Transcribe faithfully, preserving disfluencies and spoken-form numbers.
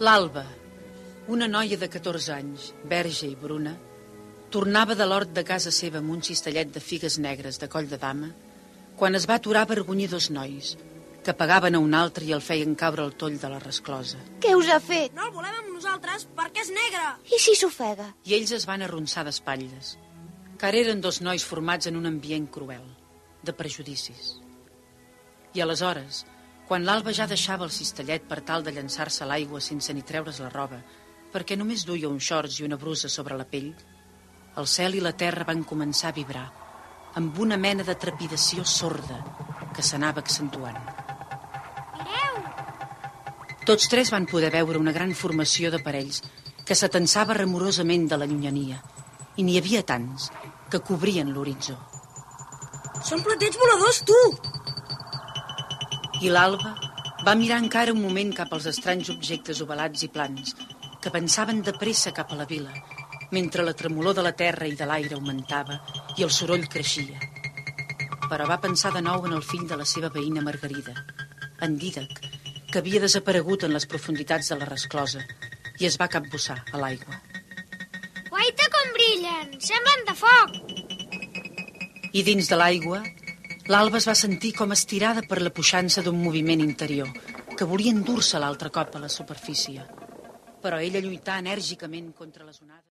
L'Alba, una noia de catorze anys, verge i bruna, tornava de l'hort de casa seva amb un cistellet de figues negres de coll de dama quan es va aturar a avergonyir dos nois que pagaven a un altre i el feien caure al toll de la resclosa. Què us ha fet? No el volem amb nosaltres perquè és negre. I si s'ofega? I ells es van arronsar d'espatlles, car eren dos nois formats en un ambient cruel, de prejudicis. I aleshores, quan l'Alba ja deixava el cistellet per tal de llançar-se a l'aigua sense ni treure's la roba, perquè només duia uns shorts i una brusa sobre la pell, el cel i la terra van començar a vibrar, amb una mena de trepidació sorda que s'anava accentuant. Mireu! Tots tres van poder veure una gran formació de parells que s'atensava remorosament de la llunyania, i n'hi havia tants que cobrien l'horitzó. Són platets voladors, tu! I l'Alba va mirar encara un moment cap als estranys objectes ovalats i plans que avançaven de pressa cap a la vila, mentre la tremolor de la terra i de l'aire augmentava i el soroll creixia. Però va pensar de nou en el fill de la seva veïna Margarida, en Dídac, que havia desaparegut en les profunditats de la resclosa i es va capbussar a l'aigua. Guaita com brillen! Semblen de foc! I dins de l'aigua, l'Alba es va sentir com estirada per la puixança d'un moviment interior que volia endur-se l'altre cop a la superfície. Però ella lluità enèrgicament contra les onades.